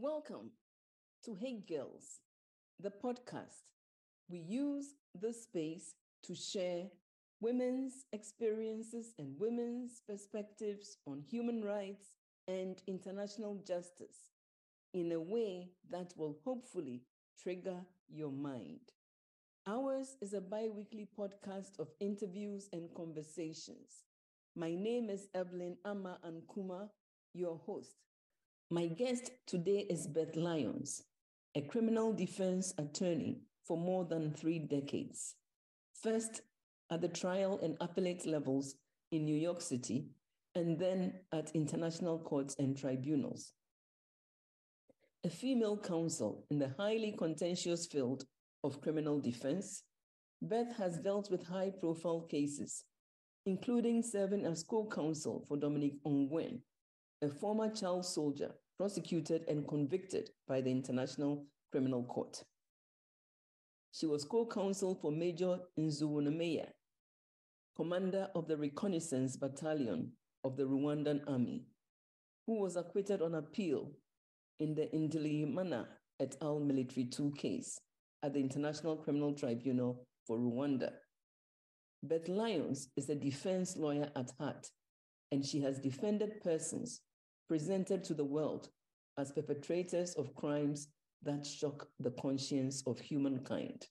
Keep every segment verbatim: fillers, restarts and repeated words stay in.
Welcome to Hey Girls, the podcast. We use this space to share women's experiences and women's perspectives on human rights and international justice in a way that will hopefully trigger your mind. Ours is a bi-weekly podcast of interviews and conversations. My name is Evelyn Ama Ankuma, your host. My guest today is Beth Lyons, a criminal defense attorney for more than three decades. First at the trial and appellate levels in New York City, and then at international courts and tribunals. A female counsel in the highly contentious field of criminal defense, Beth has dealt with high-profile cases, including serving as co-counsel for Dominique Ongwen, a former child soldier prosecuted and convicted by the International Criminal Court. She was co-counsel for Major Nzuwonameya, commander of the Reconnaissance Battalion of the Rwandan Army, who was acquitted on appeal in the Ndlimana et al. Military two case at the International Criminal Tribunal for Rwanda. Beth Lyons is a defense lawyer at heart, and she has defended persons presented to the world as perpetrators of crimes that shock the conscience of humankind.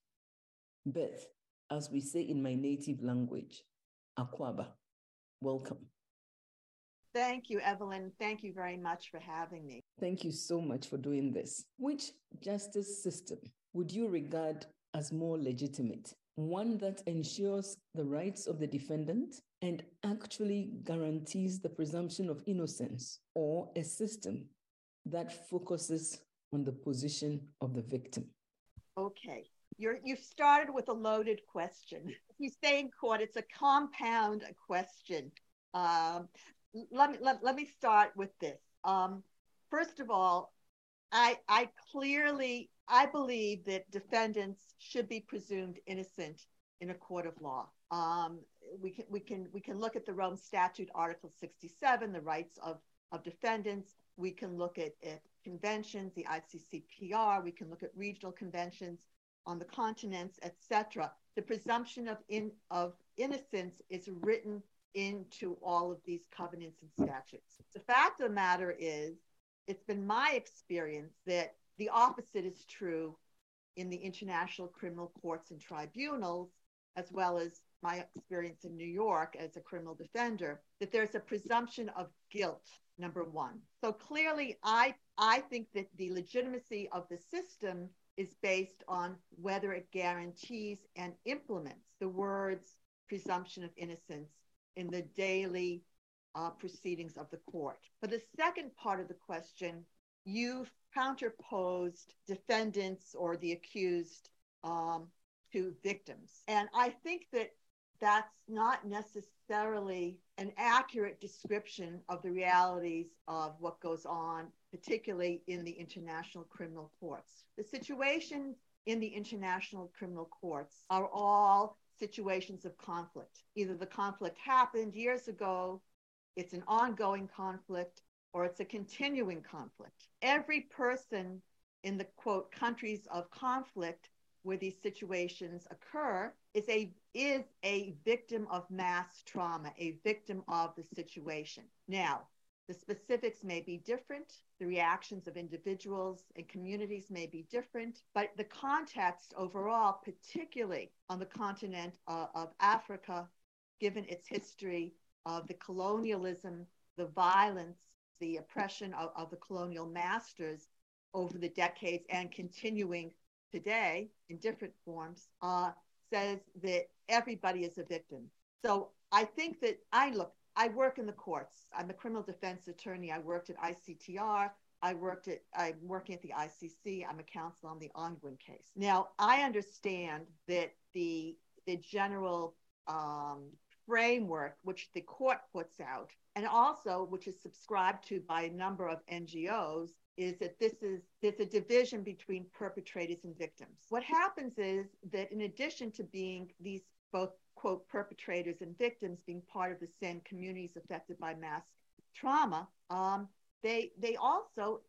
Beth, as we say in my native language, Akwaba, welcome. Thank you, Evelyn. Thank you very much for having me. Thank you so much for doing this. Which justice system would you regard as more legitimate? One that ensures the rights of the defendant and actually guarantees the presumption of innocence, or a system that focuses on the position of the victim? Okay, You're, you've started with a loaded question. If you stay in court, it's a compound question. Um, let, me, let, let me start with this. Um, first of all, I, I clearly, I believe that defendants should be presumed innocent in a court of law. Um, we can we can we can look at the Rome Statute, Article sixty-seven, the rights of, of defendants. We can look at, at conventions, the I C C P R. We can look at regional conventions on the continents, et cetera. The presumption of in of innocence is written into all of these covenants and statutes. The fact of the matter is, it's been my experience that the opposite is true in the international criminal courts and tribunals, as well as my experience in New York as a criminal defender, that there's a presumption of guilt, number one. So clearly, I, I think that the legitimacy of the system is based on whether it guarantees and implements the words presumption of innocence in the daily uh, proceedings of the court. For the second part of the question, you've counterposed defendants or the accused um, to victims. And I think that that's not necessarily an accurate description of the realities of what goes on, particularly in the international criminal courts. The situations in the international criminal courts are all situations of conflict. Either the conflict happened years ago, it's an ongoing conflict, or it's a continuing conflict. Every person in the, quote, countries of conflict where these situations occur is a is a victim of mass trauma, a victim of the situation. Now, the specifics may be different, the reactions of individuals and communities may be different, but the context overall, particularly on the continent uh, of Africa, given its history of the colonialism, the violence, the oppression of, of the colonial masters over the decades and continuing today in different forms, uh, says that everybody is a victim. So I think that I look, I work in the courts. I'm a criminal defense attorney. I worked at I C T R. I worked at, I'm working at the I C C. I'm a counsel on the Ongwen case. Now, I understand that the, the general um, framework which the court puts out, and also which is subscribed to by a number of N G Os, is that this is there's a division between perpetrators and victims. What happens is that in addition to being these both, quote, perpetrators and victims being part of the same communities affected by mass trauma, um, they they also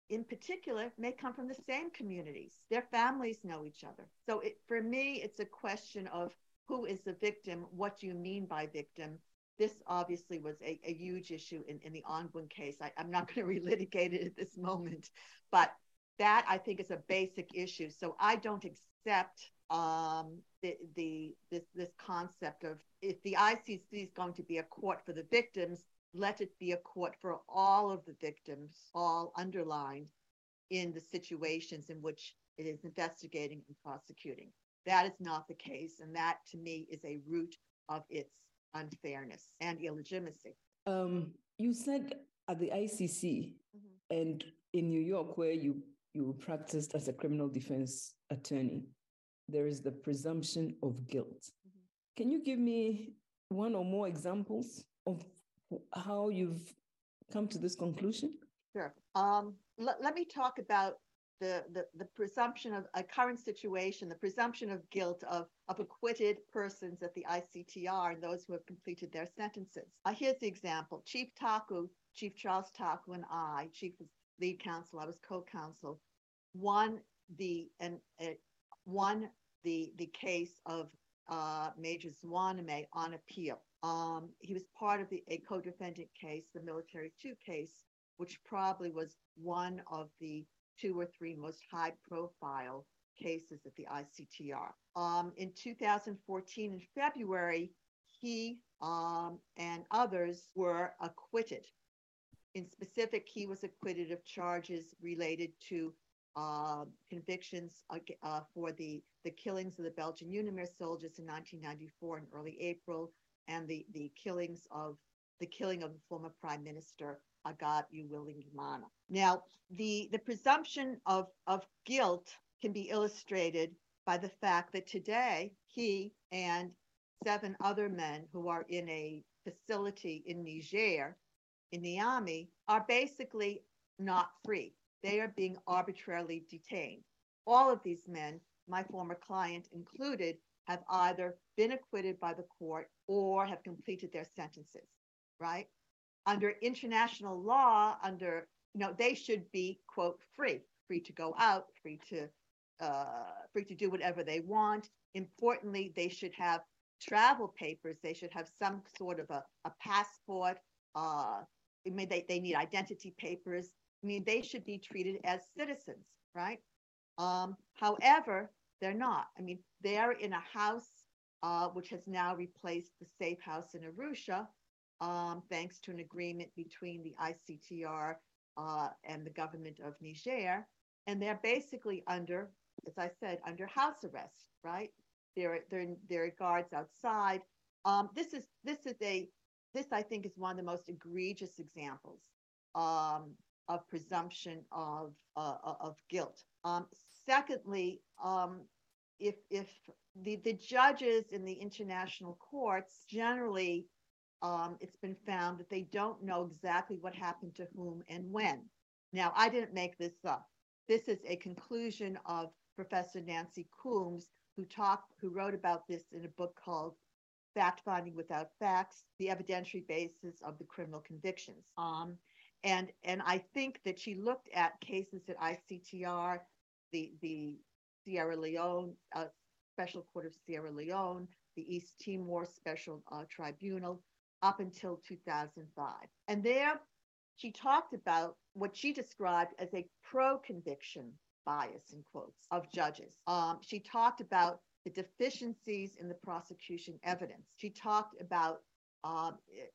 in particular, may come from the same communities. Their families know each other. So it, for me, it's a question of who is the victim? What do you mean by victim? This obviously was a, a huge issue in, in the Ongbun case. I, I'm not going to relitigate it at this moment, but that I think is a basic issue. So I don't accept um, the, the this this concept of, if the I C C is going to be a court for the victims, let it be a court for all of the victims, all underlined in the situations in which it is investigating and prosecuting. That is not the case, and that to me is a root of its unfairness and illegitimacy. Um, you said at the I C C mm-hmm. and in New York, where you, you practiced as a criminal defense attorney, there is the presumption of guilt. Mm-hmm. Can you give me one or more examples of how you've come to this conclusion? Sure. Um, l- let me talk about the, the, the presumption of a current situation, the presumption of guilt of, of acquitted persons at the I C T R and those who have completed their sentences. Uh, here's the example. Chief Taku, Chief Charles Taku, and I, Chief was lead counsel, I was co-counsel, won the and uh, won the the case of uh, Major Zwaname on appeal. Um, he was part of the a co-defendant case, the Military Two case, which probably was one of the two or three most high-profile cases at the I C T R. Um, in two thousand fourteen, in February, he um, and others were acquitted. In specific, he was acquitted of charges related to uh, convictions uh, uh, for the, the killings of the Belgian Unimir soldiers in nineteen ninety-four in early April, and the, the killings of the killing of the former Prime Minister Agat Uwilingimana. Now, the, the presumption of, of guilt can be illustrated by the fact that today he and seven other men who are in a facility in Niger, in Niamey, are basically not free. They are being arbitrarily detained. All of these men, my former client included, have either been acquitted by the court or have completed their sentences, right? Under international law, under, you know, they should be, quote, free, free to go out, free to, uh, free to do whatever they want. Importantly, they should have travel papers. They should have some sort of a, a passport. Uh, I mean, they, they need identity papers. I mean, they should be treated as citizens, right? Um, however, they're not. I mean, they're in a house uh, which has now replaced the safe house in Arusha, um, thanks to an agreement between the I C T R uh, and the government of Niger. And they're basically under, as I said, under house arrest, right? There, there, there are guards outside. Um, this is this is a this I think is one of the most egregious examples um, of presumption of uh, of guilt. Um, secondly, um, if if the the judges in the international courts generally, um, it's been found that they don't know exactly what happened to whom and when. Now, I didn't make this up. This is a conclusion of Professor Nancy Coombs, who talked, who wrote about this in a book called Fact Finding Without Facts: The Evidentiary Basis of the Criminal Convictions. Um, and and I think that she looked at cases at I C T R, the the Sierra Leone uh, Special Court of Sierra Leone, the East Timor Special uh, Tribunal, up until two thousand five. And there she talked about what she described as a pro-conviction bias, in quotes, of judges. Um, she talked about the deficiencies in the prosecution evidence. She talked about uh,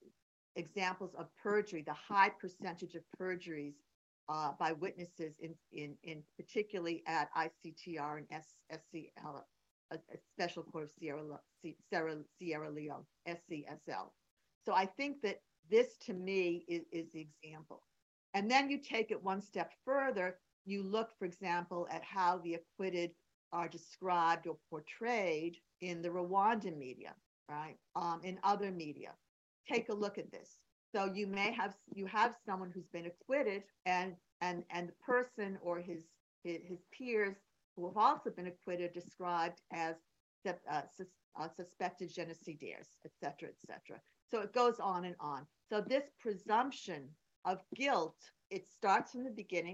examples of perjury, the high percentage of perjuries uh, by witnesses in, in, in particularly at I C T R and S C L, a, a Special Court of Sierra, Sierra, Sierra Leone, S C S L. So I think that this, to me, is, is the example. And then you take it one step further. You look, for example, at how the acquitted are described or portrayed in the Rwandan media, right? Um, in other media. Take a look at this. So you may have you have someone who's been acquitted, and and and the person or his his, his peers who have also been acquitted described as uh, sus, uh, suspected genocidaires, et cetera, et cetera. So it goes on and on. So this presumption of guilt, it starts from the beginning.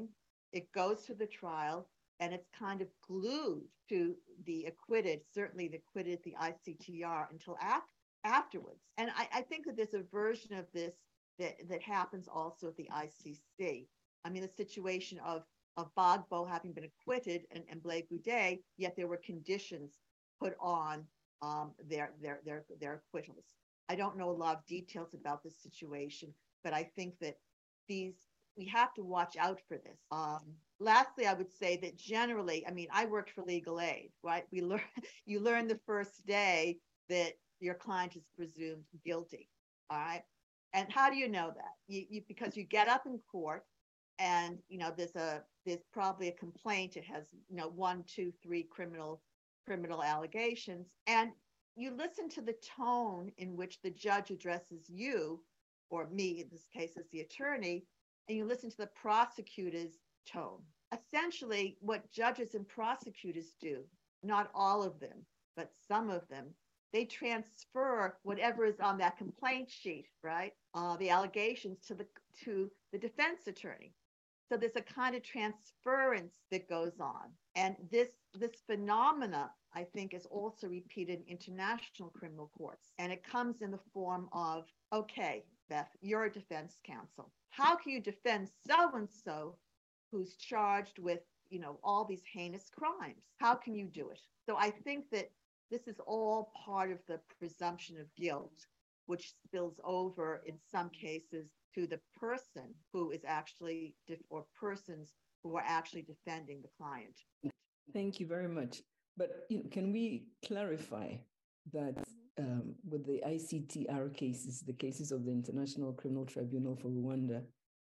it goes to the trial, and it's kind of glued to the acquitted, certainly the acquitted at the I C T R until af- afterwards. And I, I think that there's a version of this that, that happens also at the I C C. I mean, the situation of, of Gbagbo having been acquitted and, and Blake Goudet, yet there were conditions put on um, their, their, their, their acquittals. I don't know a lot of details about this situation, but I think that these, we have to watch out for this. Um, lastly, I would say that generally, I mean, I worked for legal aid, right? We learn, you learn the first day that your client is presumed guilty, all right? And how do you know that? You, you because you get up in court, and you know there's a there's probably a complaint. It has you know one, two, three criminal criminal allegations, and you listen to the tone in which the judge addresses you, or me in this case as the attorney, and you listen to the prosecutor's tone. Essentially, what judges and prosecutors do, not all of them, but some of them, they transfer whatever is on that complaint sheet, right? Uh, the allegations to the to the defense attorney. So there's a kind of transference that goes on. And this this phenomena, I think, is also repeated in international criminal courts. And it comes in the form of, okay, Beth, you're a defense counsel. How can you defend so-and-so who's charged with, you know, all these heinous crimes? How can you do it? So I think that this is all part of the presumption of guilt, which spills over in some cases to the person who is actually, or persons who are actually defending the client. Thank you very much. But you know, can we clarify that um, with the I C T R cases, the cases of the International Criminal Tribunal for Rwanda,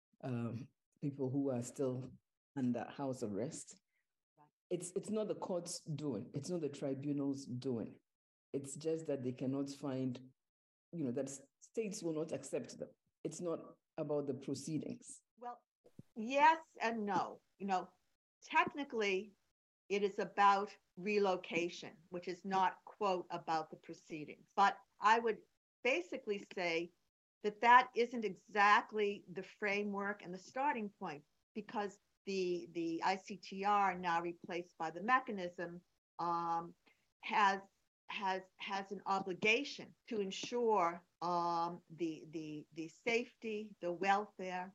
um, people who are still under house arrest, it's it's not the court's doing, it's not the tribunal's doing. It's just that they cannot find, you know, that states will not accept them. It's not about the proceedings. Well, yes and no. You know, technically, it is about relocation, which is not, quote, about the proceedings. But I would basically say that that isn't exactly the framework and the starting point, because the, the I C T R, now replaced by the mechanism, um, has has has an obligation to ensure um, the the the safety, the welfare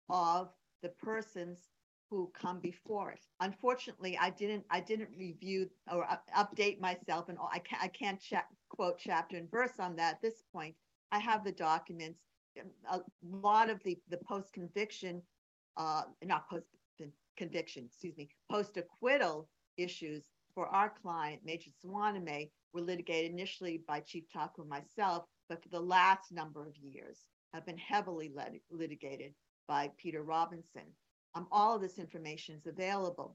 of the persons who come before it. Unfortunately, I didn't I didn't review or up, update myself, and I can't I can't cha- quote chapter and verse on that at this point. I have the documents. A lot of the the post conviction, uh, not post conviction, excuse me, post acquittal issues for our client, Major Swaname, were litigated initially by Chief Taku and myself, but for the last number of years have been heavily lit- litigated by Peter Robinson. Um, all of this information is available.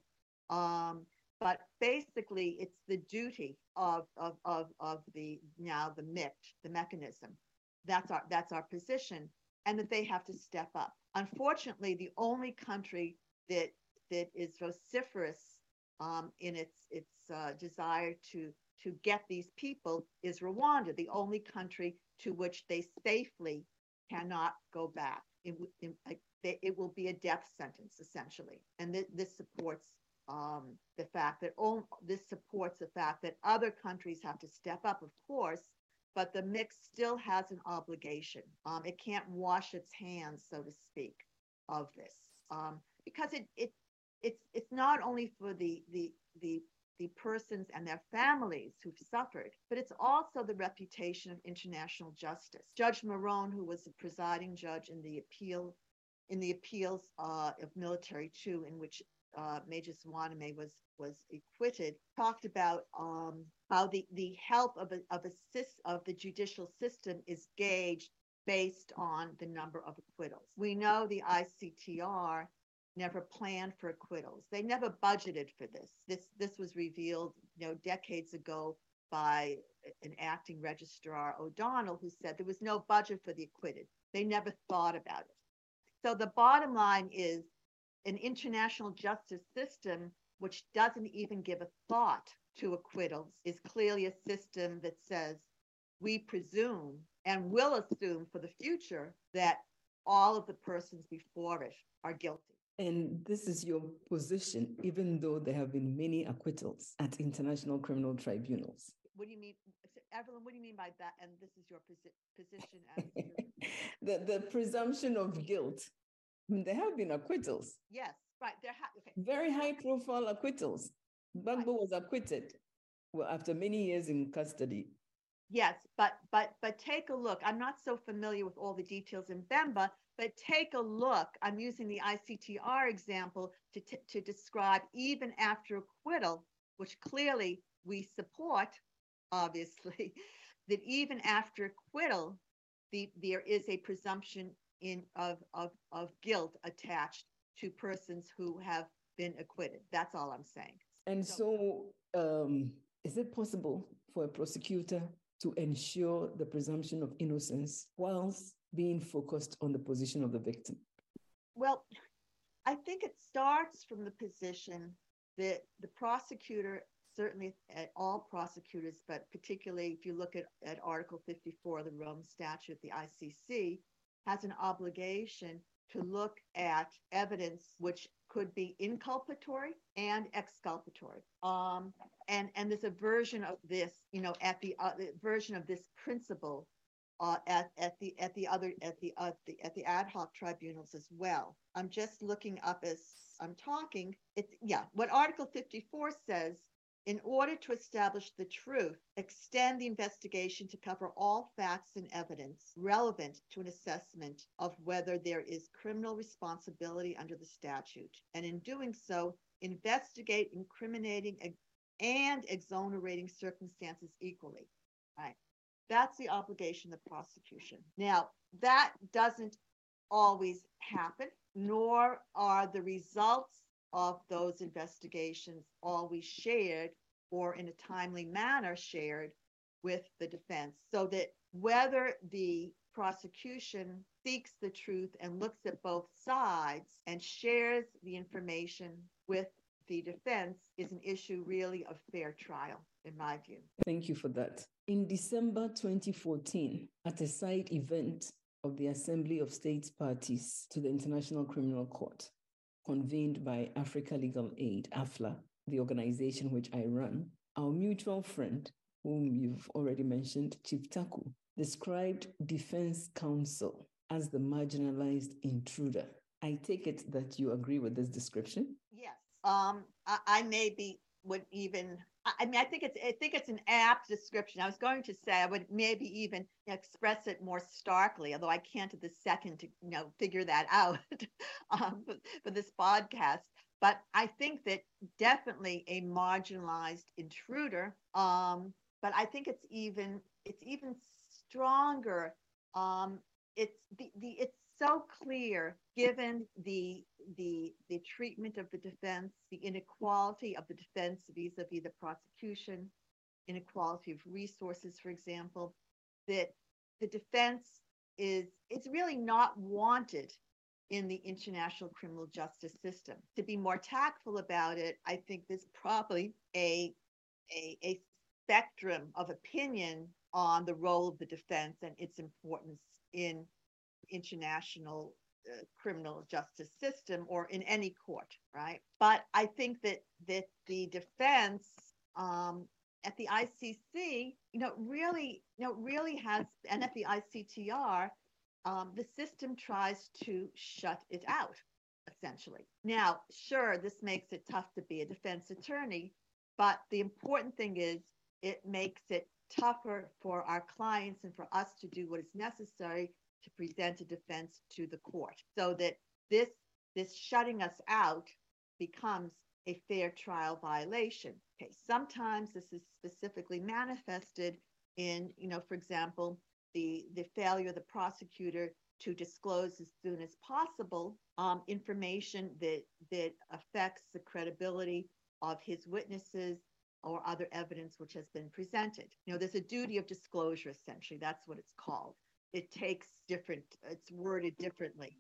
Um, but basically, it's the duty of, of, of, of the now the M I C, the mechanism. That's our that's our position, and that they have to step up. Unfortunately, the only country that that is vociferous um, in its its uh, desire to to get these people is Rwanda, the only country to which they safely cannot go back. It, it, it will be a death sentence, essentially. And th- this supports um, the fact that all, this supports the fact that other countries have to step up, of course, but the M I C still has an obligation. Um, it can't wash its hands, so to speak, of this, um, because it it it's it's not only for the the the the persons and their families who've suffered, but it's also the reputation of international justice. Judge Marone, who was the presiding judge in the appeal, in the appeals uh, of Military Two, in which uh, Major Swaname was was acquitted, talked about um, how the, the health of a, of a of the judicial system is gauged based on the number of acquittals. We know the I C T R never planned for acquittals. They never budgeted for this. This this was revealed, you know, decades ago by an acting registrar, O'Donnell, who said there was no budget for the acquitted. They never thought about it. So the bottom line is an international justice system which doesn't even give a thought to acquittals is clearly a system that says we presume and will assume for the future that all of the persons before it are guilty. And this is your position, even though there have been many acquittals at international criminal tribunals. What do you mean, Evelyn? What do you mean by that? And this is your posi- position as your... the, the presumption of guilt. I mean, there have been acquittals. Yes, right. There ha- okay. Very high-profile acquittals. Gbagbo right. was acquitted, well, after many years in custody. Yes, but but but take a look. I'm not so familiar with all the details in Bemba, but take a look. I'm using the I C T R example to t- to describe even after acquittal, which clearly we support, obviously, that even after acquittal, the there is a presumption in of of of guilt attached to persons who have been acquitted. That's all I'm saying. And so, so um, is it possible for a prosecutor to ensure the presumption of innocence whilst being focused on the position of the victim? Well, I think it starts from the position that the prosecutor, certainly at all prosecutors, but particularly if you look at, at Article fifty-four of the Rome Statute, the I C C, has an obligation to look at evidence which could be inculpatory and exculpatory. Um, and, and there's a version of this, you know, at the uh, version of this principle uh, at, at the at the other at the, uh, the at the ad hoc tribunals as well. I'm just looking up as I'm talking. It's yeah, what Article fifty-four says. In order to establish the truth, extend the investigation to cover all facts and evidence relevant to an assessment of whether there is criminal responsibility under the statute. And in doing so, investigate incriminating and exonerating circumstances equally. Right? That's the obligation of prosecution. Now, that doesn't always happen, nor are the results of those investigations always shared or in a timely manner shared with the defense, so that whether the prosecution seeks the truth and looks at both sides and shares the information with the defense is an issue really of fair trial, in my view. Thank you for that. In December twenty fourteen, at a side event of the Assembly of States Parties to the International Criminal Court, convened by Africa Legal Aid, AFLA, the organization which I run, our mutual friend, whom you've already mentioned, Chief Taku, described defense counsel as the marginalized intruder. I take it that you agree with this description? Yes. Um, I, I maybe would even, I mean, I think it's, I think it's an apt description. I was going to say I would maybe even express it more starkly, although I can't at this second to, you know, figure that out um, for, for this podcast. But I think that definitely a marginalized intruder. Um, but I think it's even, it's even stronger. Um, it's the, the, it's so clear given the the the treatment of the defense, the inequality of the defense vis-a-vis the prosecution, inequality of resources, for example, that the defense is it's really not wanted in the international criminal justice system. To be more tactful about it, I think there's probably a a, a spectrum of opinion on the role of the defense and its importance in international uh, criminal justice system or in any court, right? But I think that that the defense um, at the I C C, you know, really, you know, really has, and at the I C T R, um, the system tries to shut it out, essentially. Now, sure, this makes it tough to be a defense attorney, but the important thing is it makes it tougher for our clients and for us to do what is necessary to present a defense to the court, so that this this shutting us out becomes a fair trial violation. Okay, sometimes this is specifically manifested in, you know, for example, the the failure of the prosecutor to disclose as soon as possible um, information that that affects the credibility of his witnesses or other evidence which has been presented. You know, there's a duty of disclosure, essentially. That's what it's called. It takes different, it's worded differently.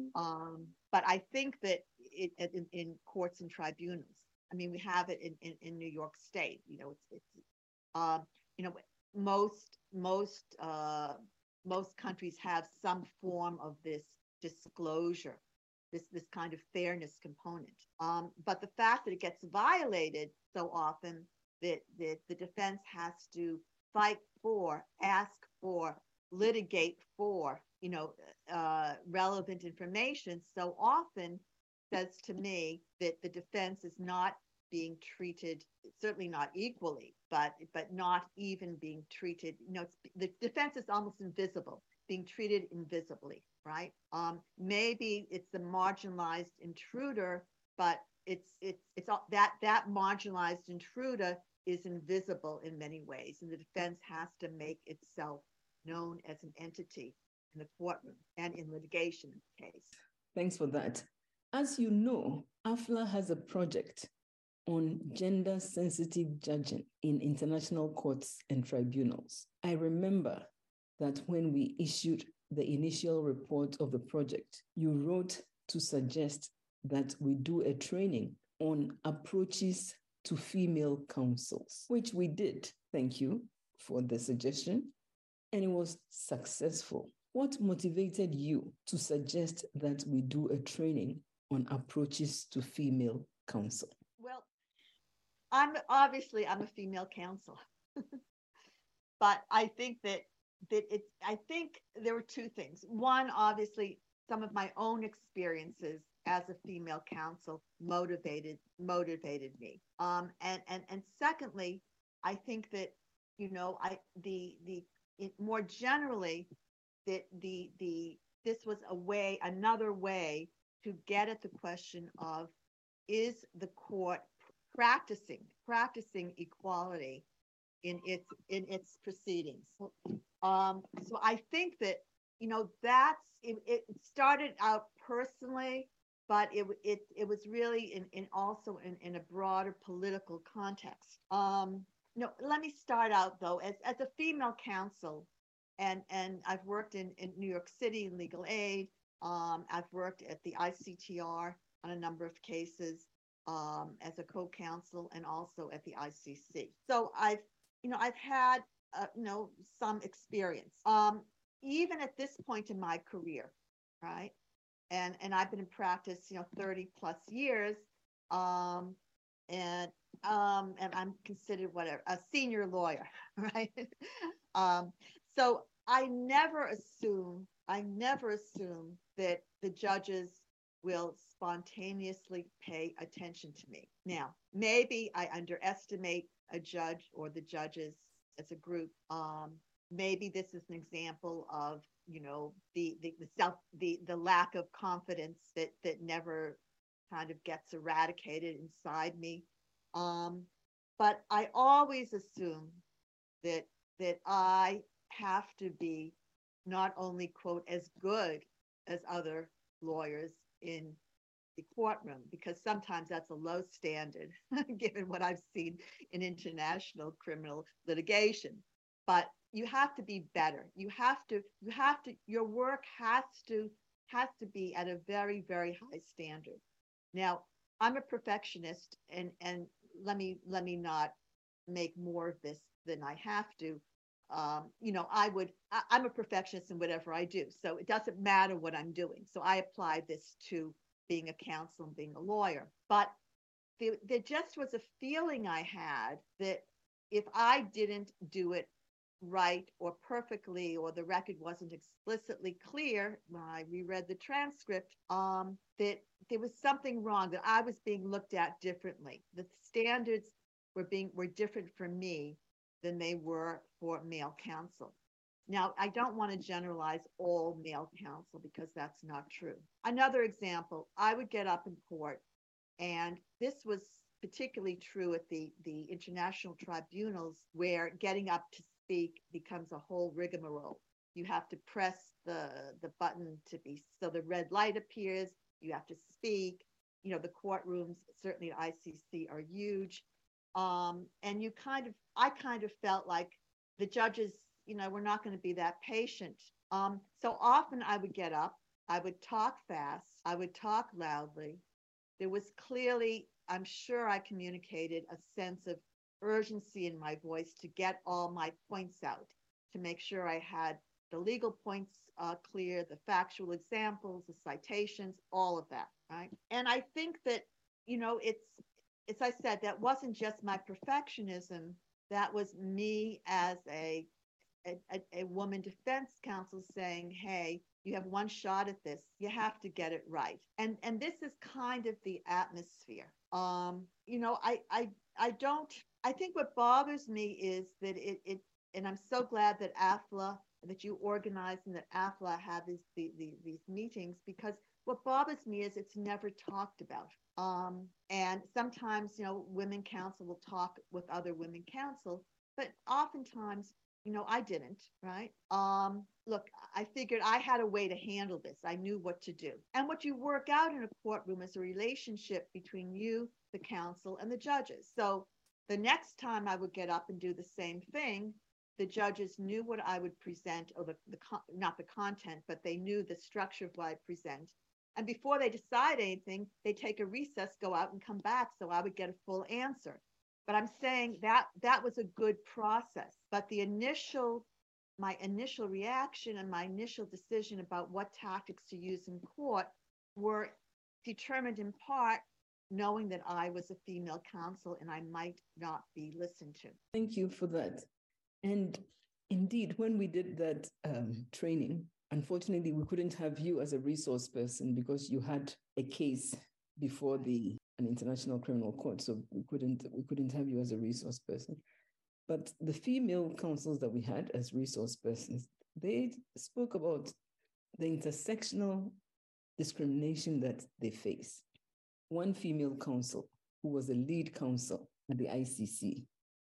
Um, but I think that it, in, in courts and tribunals, I mean, we have it in, in, in New York State, you know, it's, it's um, you know, most, most, uh, most countries have some form of this disclosure this this kind of fairness component. Um, but the fact that it gets violated so often that, that the defense has to fight for, ask for, litigate for, you know, uh, relevant information so often says to me that the defense is not being treated, certainly not equally, but but not even being treated, you know, it's, the defense is almost invisible, being treated invisibly, right? Um, maybe it's the marginalized intruder, but it's it's it's all that that marginalized intruder is invisible in many ways, and the defense has to make itself known as an entity in the courtroom and in litigation in the case. Thanks for that. As you know, A F L A has a project on gender-sensitive judging in international courts and tribunals. I remember that when we issued the initial report of the project, you wrote to suggest that we do a training on approaches to female counsels, which we did. Thank you for the suggestion. And it was successful. What motivated you to suggest that we do a training on approaches to female counsel? Well, I'm obviously I'm a female counsel, but I think that that it's I think there were two things. One, obviously, some of my own experiences as a female counsel motivated motivated me. Um, and and and secondly, I think that you know I the the it, more generally that the the this was a way another way to get at the question of, is the court practicing practicing equality in its in its proceedings? Um, so I think that you know that's it, it started out personally, but it it it was really in, in also in, in a broader political context. Um, no, let me start out though as as a female counsel, and and I've worked in, in New York City in legal aid. Um, I've worked at the I C T R on a number of cases um, as a co-counsel, and also at the I C C. So I've, you know, I've had, uh, you know, some experience. Um, even at this point in my career, right? And and I've been in practice, you know, thirty plus years, um, and um, and I'm considered whatever a senior lawyer, right? um, so I never assume, I never assume that the judges will spontaneously pay attention to me. Now, maybe I underestimate a judge or the judges as a group. Um, maybe this is an example of, you know, the, the, the self, the, the lack of confidence that, that never kind of gets eradicated inside me. Um, but I always assume that, that I have to be not only, quote, as good as other lawyers in the courtroom, because sometimes that's a low standard given what I've seen in international criminal litigation. But you have to be better. You have to, you have to, your work has to, has to be at a very, very high standard. Now, I'm a perfectionist, and, and let me, let me not make more of this than I have to. Um, you know, I would, I, I'm a perfectionist in whatever I do. So it doesn't matter what I'm doing. So I apply this to being a counsel and being a lawyer. But there, there just was a feeling I had that if I didn't do it right or perfectly, or the record wasn't explicitly clear when I reread the transcript, um, that there was something wrong, that I was being looked at differently. The standards were being were different for me than they were for male counsel. Now, I don't want to generalize all male counsel because that's not true. Another example, I would get up in court, and this was particularly true at the, the international tribunals, where getting up to speak becomes a whole rigmarole. You have to press the, the button to be, so the red light appears, you have to speak. You know, the courtrooms, certainly at I C C, are huge. Um, and you kind of, I kind of felt like the judges, you know, were not going to be that patient. Um, so often I would get up, I would talk fast, I would talk loudly. There was clearly, I'm sure I communicated a sense of urgency in my voice to get all my points out, to make sure I had the legal points uh, clear, the factual examples, the citations, all of that, right? And I think that, you know, it's, as I said, that wasn't just my perfectionism. That was me as a, a, a woman defense counsel saying, hey, you have one shot at this. You have to get it right. And and this is kind of the atmosphere. Um, you know, I I I don't I think what bothers me is that it it and I'm so glad that A F L A, that you organized and that A F L A had these the, the, these meetings, because what bothers me is it's never talked about. Um, and sometimes, you know, women counsel will talk with other women counsel, but oftentimes, you know, I didn't, right? Um, look, I figured I had a way to handle this. I knew what to do. And what you work out in a courtroom is a relationship between you, the counsel, and the judges. So the next time I would get up and do the same thing, the judges knew what I would present, or the, the not the content, but they knew the structure of what I present. And before they decide anything, they take a recess, go out and come back, so I would get a full answer. But I'm saying that that was a good process. But the initial, my initial reaction and my initial decision about what tactics to use in court were determined in part knowing that I was a female counsel and I might not be listened to. Thank you for that. And indeed, when we did that um, training, unfortunately, we couldn't have you as a resource person because you had a case before the an international criminal court, so we couldn't we couldn't have you as a resource person. But the female counsels that we had as resource persons, they spoke about the intersectional discrimination that they face. One female counsel, who was a lead counsel at the I C C,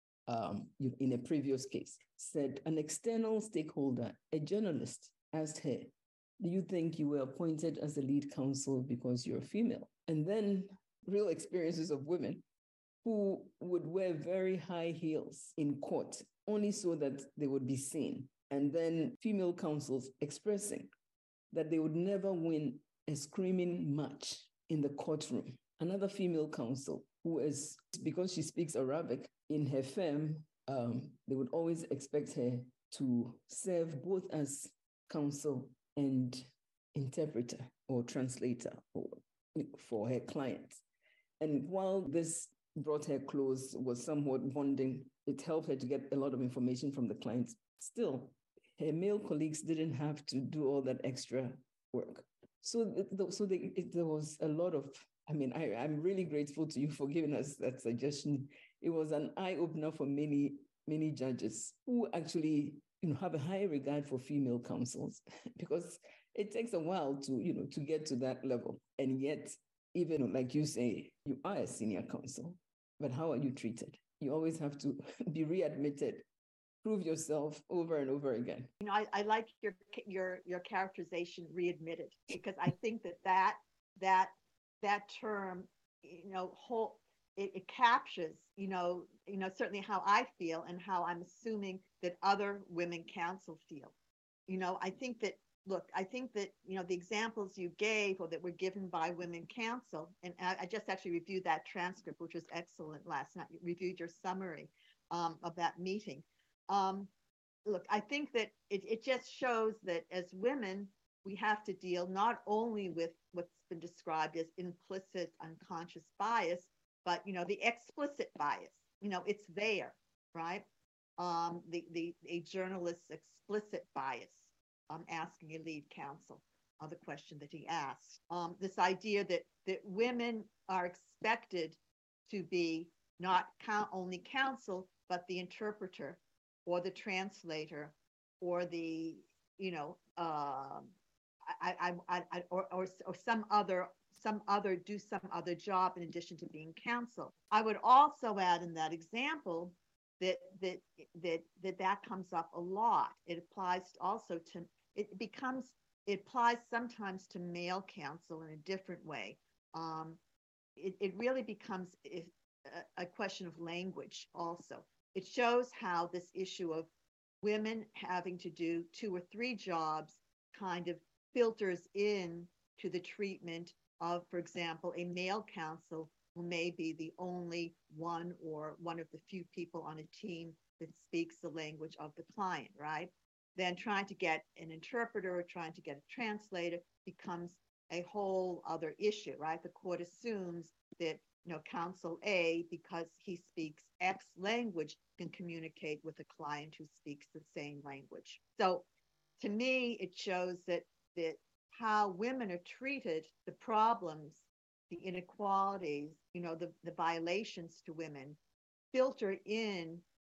um, in a previous case, said an external stakeholder, a journalist, asked her, do you think you were appointed as a lead counsel because you're female? And then real experiences of women who would wear very high heels in court, only so that they would be seen. And then female counsels expressing that they would never win a screaming match in the courtroom. Another female counsel who is, because she speaks Arabic, in her firm, um, they would always expect her to serve both as counsel and interpreter or translator for, for her clients. And while this brought her close, was somewhat bonding, it helped her to get a lot of information from the clients. Still, her male colleagues didn't have to do all that extra work. So, so they, it, there was a lot of, I mean, I, I'm really grateful to you for giving us that suggestion. It was an eye-opener for many, many judges who actually, you know, have a high regard for female counsels, because it takes a while to, you know, to get to that level. And yet, even like you say, you are a senior counsel, but how are you treated? You always have to be readmitted, prove yourself over and over again. You know, I, I like your your your characterization, readmitted, because I think that that that that term, you know, whole it, it captures, you know, you know, certainly how I feel and how I'm assuming that other women counsel feel. You know, I think that, look, I think that, you know, the examples you gave or that were given by women counsel, and I, I just actually reviewed that transcript, which was excellent last night, reviewed your summary um, of that meeting. Um, look, I think that it, it just shows that as women, we have to deal not only with what's been described as implicit unconscious bias, but, you know, the explicit bias, you know, it's there, right? Um, the, the, a journalist's explicit bias, um, asking a lead counsel uh, the question that he asked. Um, this idea that, that women are expected to be not count, only counsel, but the interpreter or the translator or the, you know, uh, I, I, I, I, or, or, or some other, some other, do some other job in addition to being counsel. I would also add in that example that, that, that, that, that comes up a lot. It applies also to, it becomes, it applies sometimes to male counsel in a different way. Um, it, it really becomes a, a question of language also. It shows how this issue of women having to do two or three jobs kind of filters in to the treatment of, for example, a male counsel who may be the only one or one of the few people on a team that speaks the language of the client, right? then trying to get an interpreter or trying to get a translator becomes a whole other issue, right? The court assumes that, you know, counsel A, because he speaks X language, can communicate with a client who speaks the same language. So to me, it shows that that how women are treated, the problems, the inequalities, you know, the, the violations to women filter in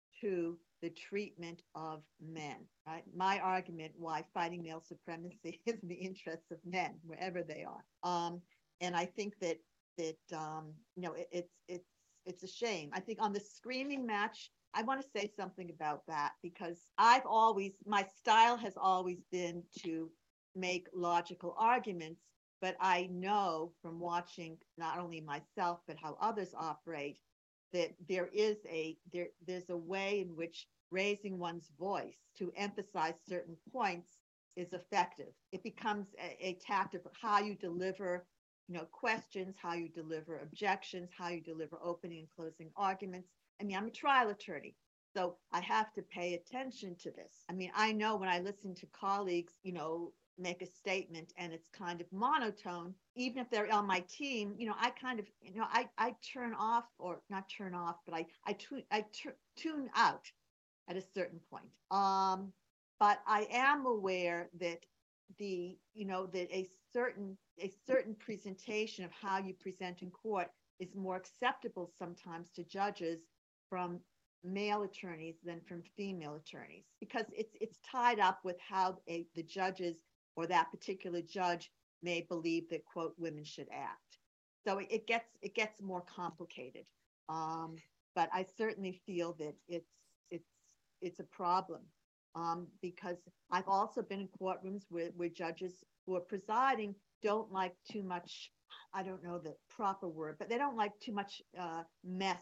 to the treatment of men, right? My argument why fighting male supremacy is in the interests of men, wherever they are. Um, and I think that that um, you know it, it's it's it's a shame. I think on the screaming match, I want to say something about that because I've always my style has always been to make logical arguments, but I know from watching not only myself but how others operate that there is a there there's a way in which raising one's voice to emphasize certain points is effective. It becomes a, a tactic of how you deliver, you know, questions, how you deliver objections, how you deliver opening and closing arguments. I mean, I'm a trial attorney, so I have to pay attention to this. I mean, I know when I listen to colleagues, you know, make a statement and it's kind of monotone, even if they're on my team, you know, I kind of, you know, I, I turn off or not turn off, but I, I, tu- I tu- tune out at a certain point. Um, but I am aware that the, you know, that a certain, a certain presentation of how you present in court is more acceptable sometimes to judges from male attorneys than from female attorneys, because it's it's tied up with how a, the judges or that particular judge may believe that, quote, women should act. So it, it gets it gets more complicated. Um, but I certainly feel that it's it's it's a problem um, because I've also been in courtrooms where, where judges who are presiding don't like too much, I don't know the proper word, but they don't like too much uh, mess.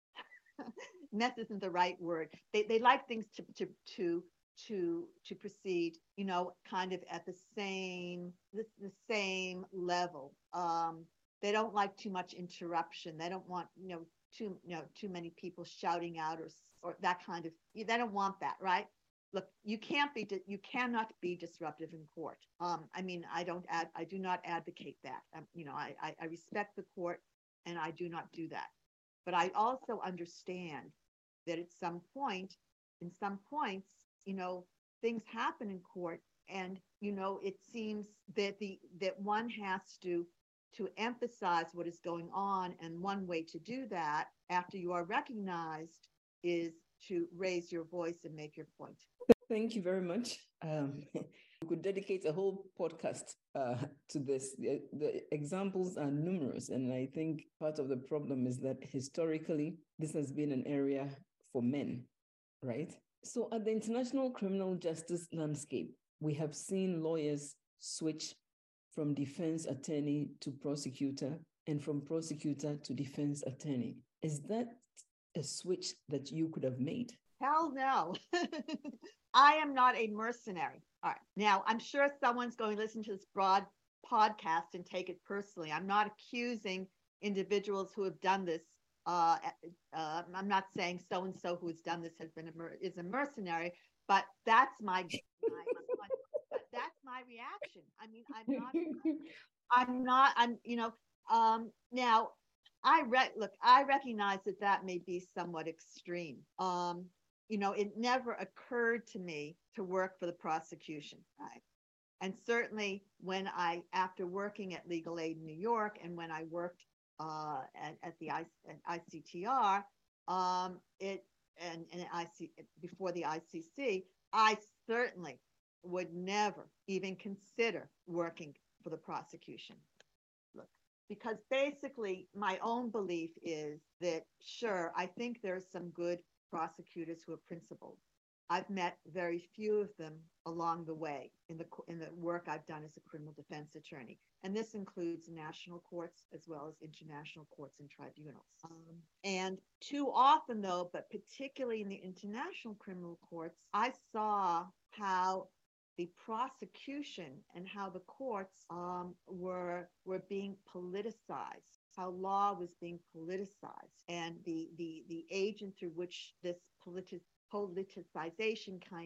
Mess isn't the right word. They they like things to to to to to proceed, you know, kind of at the same the, the same level. Um, they don't like too much interruption. They don't want, you know, too you know too many people shouting out or or that kind of. They don't want that, right? Look, you can't be you cannot be disruptive in court. Um, I mean, I don't ad, I do not advocate that. Um, you know, I, I I respect the court, and I do not do that. But I also understand that at some point, in some points, you know, things happen in court, and you know, it seems that the that one has to to emphasize what is going on, and one way to do that after you are recognized is to raise your voice and make your point. Thank you very much. Um, we could dedicate a whole podcast uh, to this. The, the examples are numerous, and I think part of the problem is that historically, this has been an area for men, right? So at the international criminal justice landscape, we have seen lawyers switch from defense attorney to prosecutor and from prosecutor to defense attorney. Is that a switch that you could have made? Hell no. I am not a mercenary. All right. Now, I'm sure someone's going to listen to this broad podcast and take it personally. I'm not accusing individuals who have done this. Uh, uh, I'm not saying so and so who has done this has been a mer- is a mercenary, but that's my, my, my that's my reaction. I mean, I'm not. I'm not. I'm. You know. Um, now, I re- look. I recognize that that may be somewhat extreme. Um, you know, it never occurred to me to work for the prosecution, right? And certainly when I, after working at Legal Aid in New York, and when I worked uh, at, at the I, at I C T R, um, it and, and I C, before the I C C, I certainly would never even consider working for the prosecution. Look, because basically my own belief is that, sure, I think there's some good prosecutors who are principled. I've met very few of them along the way in the in the work I've done as a criminal defense attorney, and this includes national courts as well as international courts and tribunals. Um, and too often, though, but particularly in the international criminal courts, I saw how the prosecution and how the courts um, were were being politicized, how law was being politicized, and the the the agent through which this politi- politicization came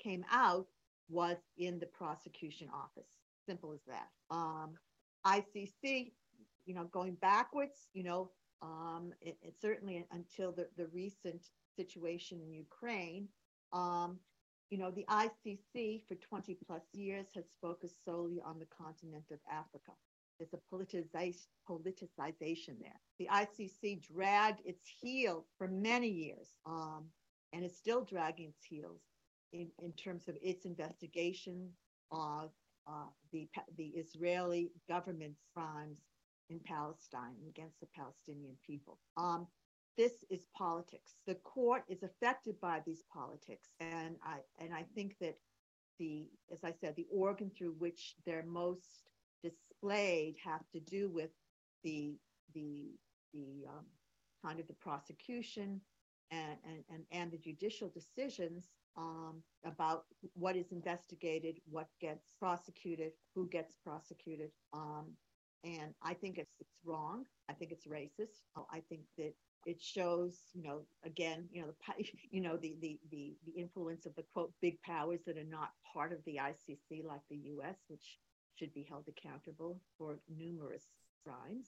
came out was in the prosecution office. Simple as that. Um, I C C, you know, going backwards, you know, um, it, it certainly until the, the recent situation in Ukraine, um, you know, the I C C for twenty plus years has focused solely on the continent of Africa. There's a politicization, politicization there. The I C C dragged its heels for many years, um, and is still dragging its heels in, in terms of its investigation of uh, the, the Israeli government's crimes in Palestine against the Palestinian people. Um, this is politics. The court is affected by these politics, and I and I think that the, as I said, the organ through which they're most displayed have to do with the the the um, kind of the prosecution and and and, and the judicial decisions um, about what is investigated, what gets prosecuted, who gets prosecuted. Um, and I think it's it's wrong. I think it's racist. I think that it shows, you know, again, you know, the you know the the the the influence of the quote big powers that are not part of the I C C, like the U S, which should be held accountable for numerous crimes,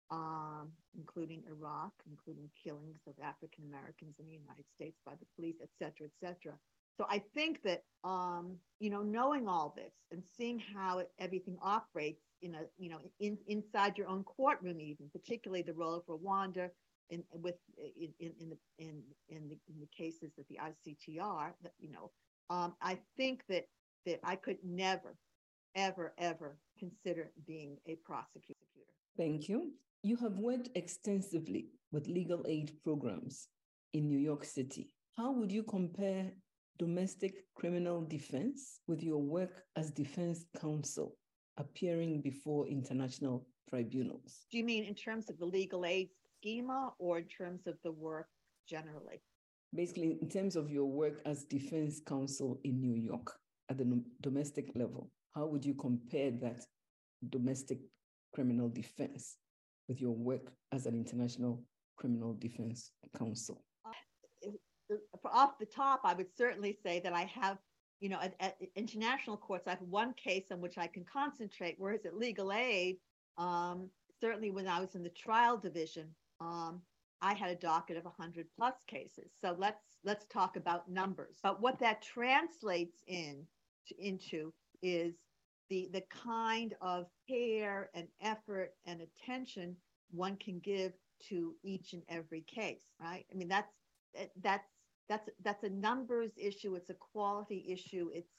um, including Iraq, including killings of African Americans in the United States by the police, et cetera, et cetera. So I think that, um, you know, knowing all this and seeing how it, everything operates in a, you know, in, inside your own courtroom, even particularly the role of Rwanda in with in in, in the in in the in the cases that the I C T R, that, you know, um, I think that that I could never, ever, ever consider being a prosecutor. Thank you. You have worked extensively with legal aid programs in New York City. How would you compare domestic criminal defense with your work as defense counsel appearing before international tribunals? Do you mean in terms of the legal aid schema or in terms of the work generally? Basically, in terms of your work as defense counsel in New York at the domestic level, how would you compare that domestic criminal defense with your work as an international criminal defense counsel? Uh, off the top, I would certainly say that I have, you know, at, at international courts, I have one case on which I can concentrate, whereas at legal aid, um, certainly when I was in the trial division, um, I had a docket of one hundred plus cases. So let's let's talk about numbers. But what that translates in to, into is the the kind of care and effort and attention one can give to each and every case, right? I mean, that's that's that's that's a numbers issue. It's a quality issue. It's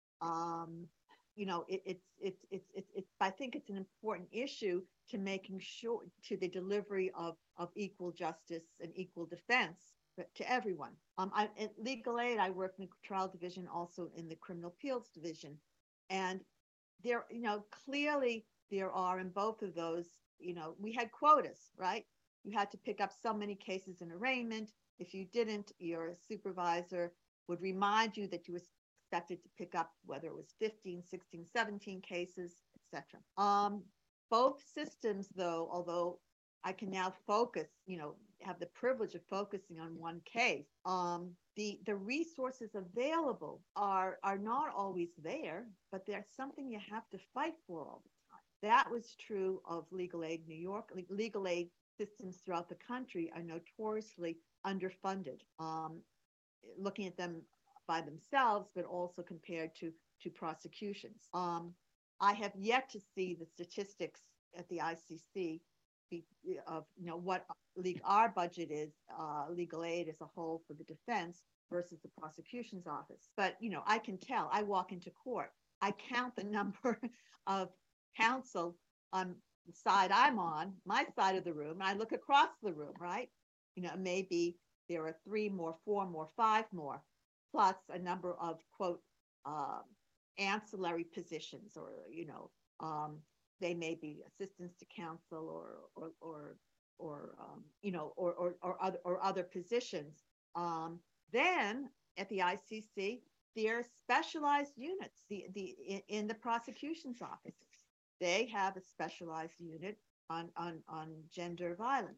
um, you know, it, it's it's it's it's it's. I think it's an important issue to making sure to the delivery of of equal justice and equal defense to everyone. Um, I, at legal aid, I work in the trial division, also in the criminal appeals division, and there, you know, clearly there are in both of those, you know, we had quotas, right? You had to pick up so many cases in arraignment. If you didn't, your supervisor would remind you that you were expected to pick up whether it was fifteen, sixteen, seventeen cases, et cetera. Um, both systems, though, although I can now focus, you know, have the privilege of focusing on one case, um, the the resources available are are not always there, but they're something you have to fight for all the time. That was true of legal aid New York. Legal aid systems throughout the country are notoriously underfunded. Um, looking at them by themselves, but also compared to to prosecutions. Um, I have yet to see the statistics at the I C C be, of you know what league our budget is, uh, legal aid as a whole for the defense versus the prosecution's office. But you know, I can tell. I walk into court, I count the number of counsel on the side I'm on, my side of the room, and I look across the room, right? You know, maybe there are three more, four more, five more, plus a number of, quote, um, ancillary positions, or, you know, um, they may be assistants to counsel or, or, or, or um, you know, or, or, or, other, or other positions. Um, then at the I C C, there are specialized units the, the, in, in the prosecution's office. They have a specialized unit on, on, on gender violence.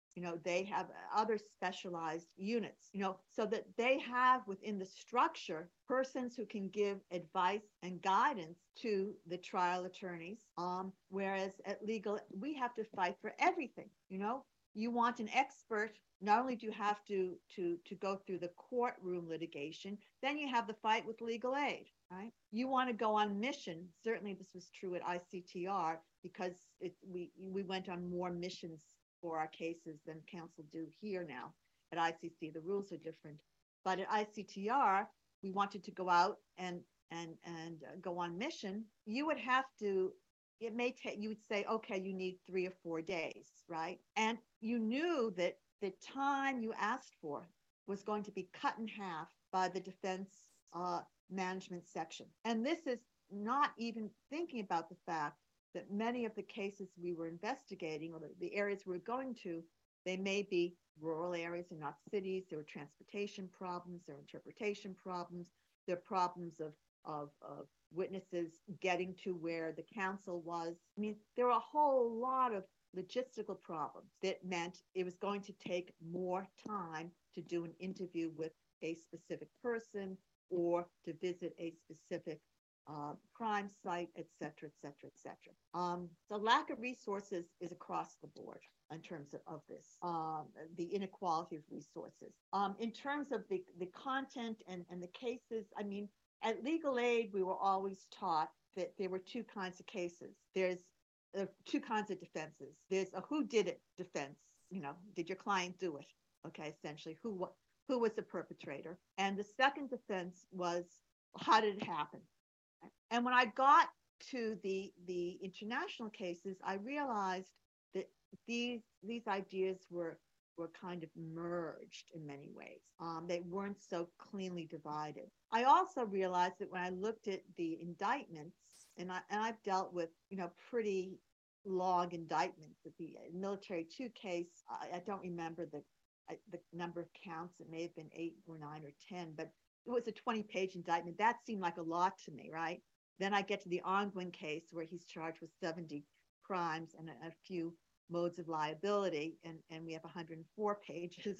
You know, they have other specialized units, you know, so that they have within the structure persons who can give advice and guidance to the trial attorneys. Um, whereas at legal, we have to fight for everything. You know, you want an expert. Not only do you have to to to go through the courtroom litigation, then you have the fight with legal aid, right? You want to go on mission. Certainly, this was true at I C T R because it, we we went on more missions for our cases than counsel do here now. At I C C, the rules are different. But at I C T R, we wanted to go out and and and uh, go on mission. You would have to, it may take, you would say, okay, you need three or four days, right? And you knew that the time you asked for was going to be cut in half by the defense uh, management section. And this is not even thinking about the fact that many of the cases we were investigating, or the, the areas we were going to, they may be rural areas and not cities. There were transportation problems, there were interpretation problems, there are problems of, of, of witnesses getting to where the counsel was. I mean, there were a whole lot of logistical problems that meant it was going to take more time to do an interview with a specific person or to visit a specific Uh, crime site, et cetera, et cetera, et cetera. Um, the lack of resources is across the board in terms of, of this, um, the inequality of resources. Um, in terms of the, the content and, and the cases, I mean, at Legal Aid, we were always taught that there were two kinds of cases. There's uh, two kinds of defenses. There's a who did it defense. You know, did your client do it? Okay, essentially, who, who was the perpetrator? And the second defense was, how did it happen? And when I got to the the international cases, I realized that these these ideas were were kind of merged in many ways. Um, they weren't so cleanly divided. I also realized that when I looked at the indictments, and I and I've dealt with you know pretty long indictments. At the military two case, I, I don't remember the the number of counts. It may have been eight or nine or ten, but it was a twenty page indictment. That seemed like a lot to me, right? Then I get to the Ongwen case where he's charged with seventy crimes and a, a few modes of liability, and, and we have one hundred four pages.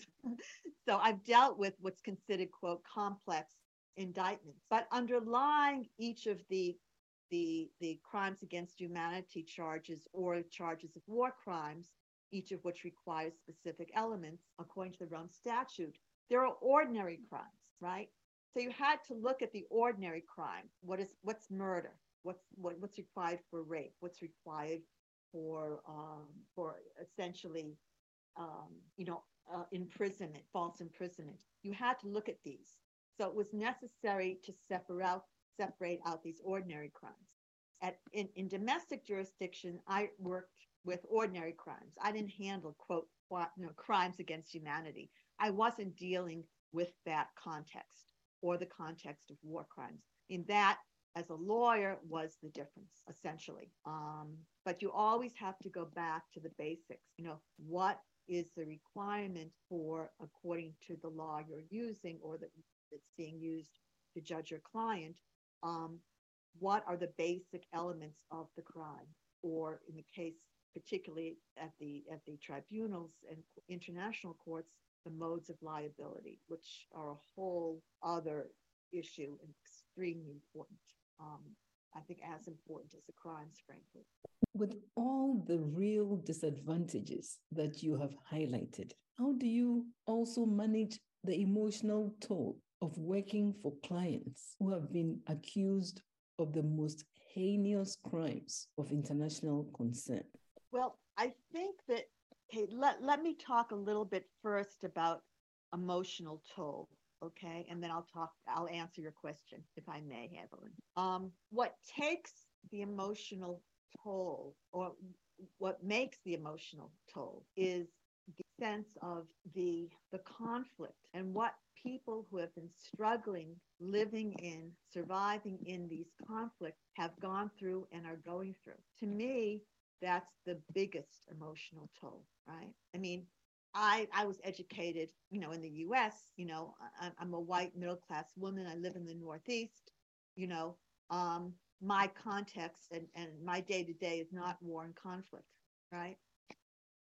So I've dealt with what's considered, quote, complex indictments. But underlying each of the, the, the crimes against humanity charges or charges of war crimes, each of which requires specific elements according to the Rome Statute, there are ordinary crimes, right? So you had to look at the ordinary crime. What is what's murder? What's what, what's required for rape? What's required for um, for essentially um, you know uh, imprisonment, false imprisonment? You had to look at these. So it was necessary to separate out separate out these ordinary crimes. At in, in domestic jurisdiction, I worked with ordinary crimes. I didn't handle quote you know, crimes against humanity. I wasn't dealing with that context or the context of war crimes. In that, as a lawyer, was the difference, essentially. Um, but you always have to go back to the basics. You know, what is the requirement for, according to the law you're using or that that's being used to judge your client, um, what are the basic elements of the crime? Or in the case, particularly at the at the tribunals and international courts, the modes of liability, which are a whole other issue and extremely important. Um, I think as important as the crimes, frankly. With all the real disadvantages that you have highlighted, how do you also manage the emotional toll of working for clients who have been accused of the most heinous crimes of international concern? Well, I think that Okay, let, let me talk a little bit first about emotional toll, okay? And then I'll talk, I'll answer your question, if I may, Evelyn. Um, what takes the emotional toll, or what makes the emotional toll, is the sense of the, the conflict and what people who have been struggling, living in, surviving in these conflicts have gone through and are going through. To me, that's the biggest emotional toll, right? I mean, I I was educated, you know, in the U S, you know, I, I'm a white middle-class woman. I live in the Northeast, you know, um, my context and, and my day-to-day is not war and conflict, right?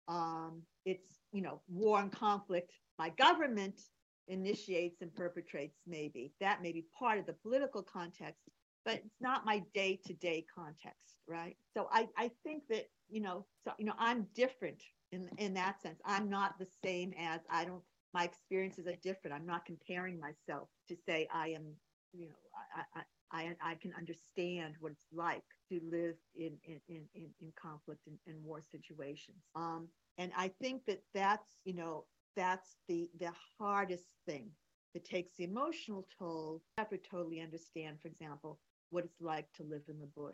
Um, it's, you know, war and conflict. My government initiates and perpetrates, maybe. That may be part of the political context, but it's not my day-to-day context, right? So I, I think that, you know, so, you know, I'm different in, in that sense. I'm not the same as, I don't, my experiences are different. I'm not comparing myself to say I am, you know, I, I, I, I can understand what it's like to live in, in, in, in conflict and, and war situations. Um, and I think that that's, you know, that's the, the hardest thing. It takes the emotional toll. I never totally understand, for example, what it's like to live in the bush.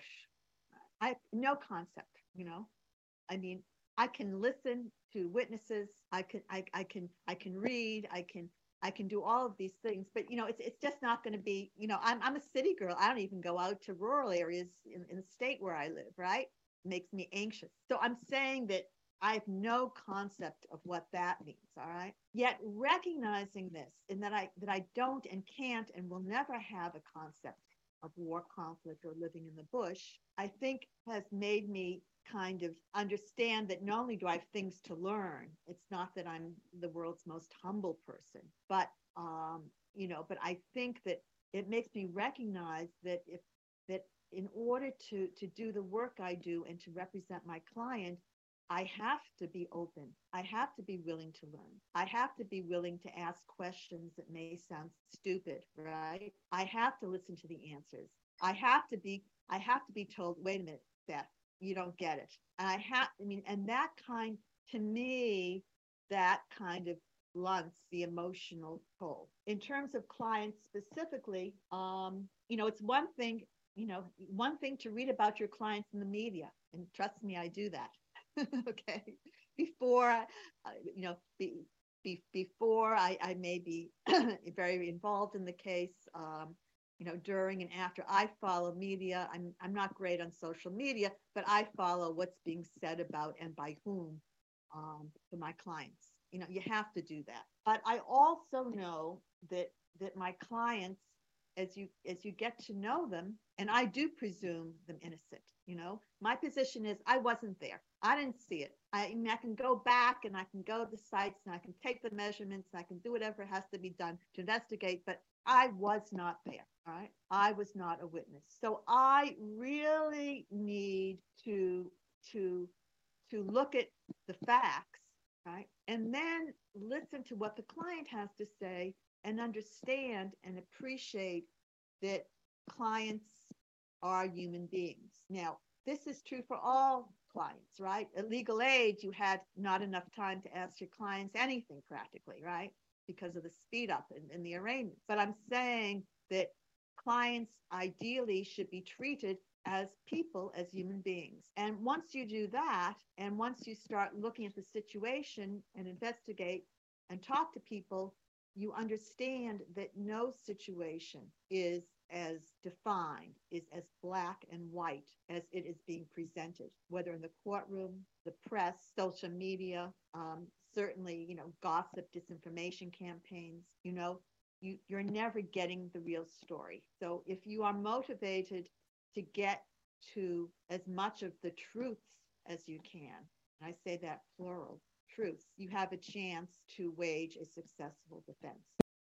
I have no concept, you know. I mean, I can listen to witnesses. I can, I, I can, I can read. I can, I can do all of these things. But you know, it's it's just not going to be. You know, I'm I'm a city girl. I don't even go out to rural areas in, in the state where I live. Right, it makes me anxious. So I'm saying that I have no concept of what that means. All right. Yet recognizing this, and that I that I don't and can't and will never have a concept of war, conflict, or living in the bush, I think has made me kind of understand that not only do I have things to learn, it's not that I'm the world's most humble person, but, um, you know, but I think that it makes me recognize that if, that in order to, to do the work I do and to represent my client, I have to be open. I have to be willing to learn. I have to be willing to ask questions that may sound stupid, right? I have to listen to the answers. I have to be, I have to be told, wait a minute, Beth, you don't get it. And I have, I mean, and that kind, to me, that kind of blunts the emotional toll. In terms of clients specifically, um, you know, it's one thing, you know, one thing to read about your clients in the media. And trust me, I do that. Okay. Before, uh, you know, be, be, before I, I may be very involved in the case, um, you know, during and after, I follow media. I'm, I'm not great on social media, but I follow what's being said about and by whom um, to my clients. You know, you have to do that. But I also know that that my clients, as you as you get to know them, and I do presume them innocent, you know, my position is I wasn't there. I didn't see it. I, I mean, I can go back and I can go to the sites and I can take the measurements and I can do whatever has to be done to investigate, but I was not there. All right. I was not a witness. So I really need to to to look at the facts, right? And then listen to what the client has to say and understand and appreciate that clients are human beings. Now, this is true for all clients, right? At legal aid, you had not enough time to ask your clients anything practically, right? Because of the speed up in, in the arraignment. But I'm saying that clients ideally should be treated as people, as human beings. And once you do that, and once you start looking at the situation and investigate and talk to people, you understand that no situation is as defined, is as black and white as it is being presented, whether in the courtroom, the press, social media, um, certainly, you know, gossip, disinformation campaigns, you know, you, you're never getting the real story. So if you are motivated to get to as much of the truths as you can, and I say that plural, truths, you have a chance to wage a successful defense.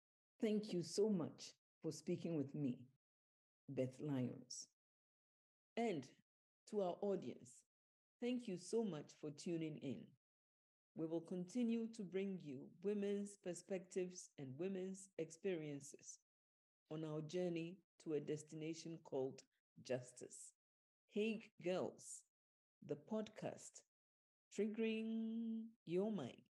Thank you so much for speaking with me, Beth Lyons. And to our audience, thank you so much for tuning in. We will continue to bring you women's perspectives and women's experiences on our journey to a destination called justice. Hague Girls, the podcast, triggering your mind.